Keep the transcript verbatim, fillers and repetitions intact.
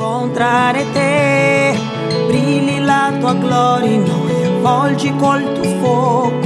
incontrare te, brilli la tua gloria in noi, avvolgi col tuo fuoco.